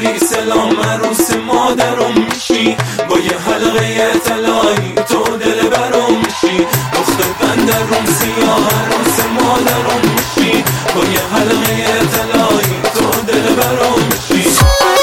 بری سلام عروس مادرم میشی، با یه حلقه طلایی تو دل برم میشی. دختر بندر روم سیاه عروس مادرم میشی، با یه حلقه طلایی تو دل برم میشی.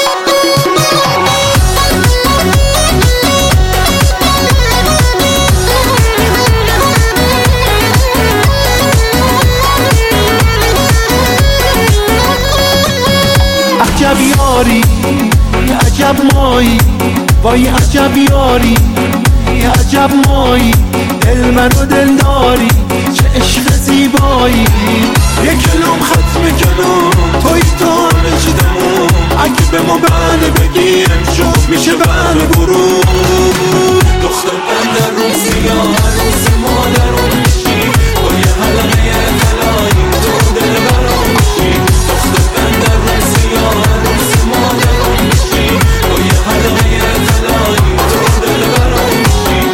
عجب یاری عجب مایی، وای عجب یاری عجب مایی، دل منو دل داری چه عشق زیبایی. یک کلوم ختم کلوم توی تو همه چیدمون، اگه به ما بله بگی امشب میشه بله برو. دختر بندر روم سیاه عروس مادرم میشی، با یه حلقه طلایی تو دل برم میشی. دختر بندر روم سیاه عروس مادرم میشی، با یه حلقه طلایی تو دل برم میشی.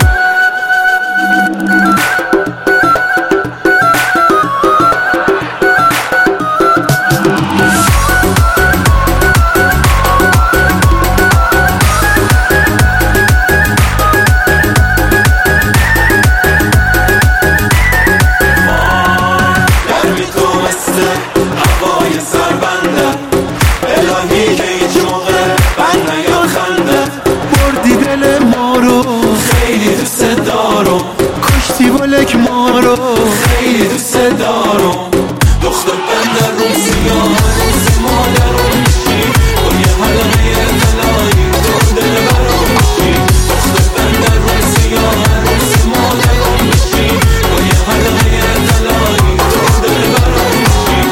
هوای سربنده الهی که هیچ موقع بند نیاد خنده. بردی دل ما رو خیلی دوست دارم، کشتی ولک ما رو خیلی دوست دارم. دختر بندر روم سیاه عروس مادرم میشی، با یه حلقه طلایی تو دل برم میشی. دختر بندر روم سیاه عروس مادرم میشی، با یه حلقه طلایی تو دل برم میشی.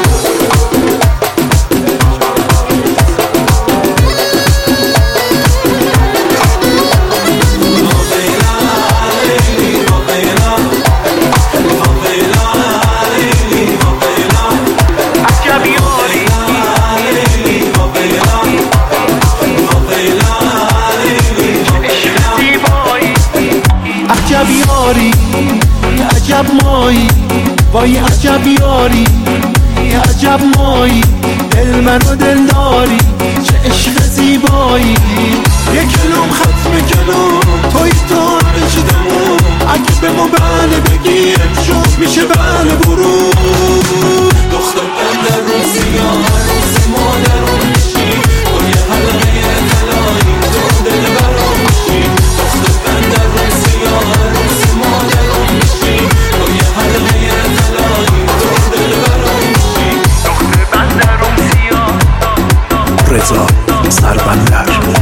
عجب یاری عجب مایی، وای عجب یاری عجب مایی، دل منو دل داری چه عشق زیبایی. یک کلوم ختم کلوم توی تو همه چیدمون، اگه به ما بله بگی امشب میشه بله برو. دختر بندر روم سیاه عروس مادرم میشی، با یه حلقه طلایی تو دل برم میشی. دختر بندر روم سیاه عروس مادرم میشی، با یه حلقه طلایی تو دل برم میشی. دختر بندر روم سیاه رضا سربندر.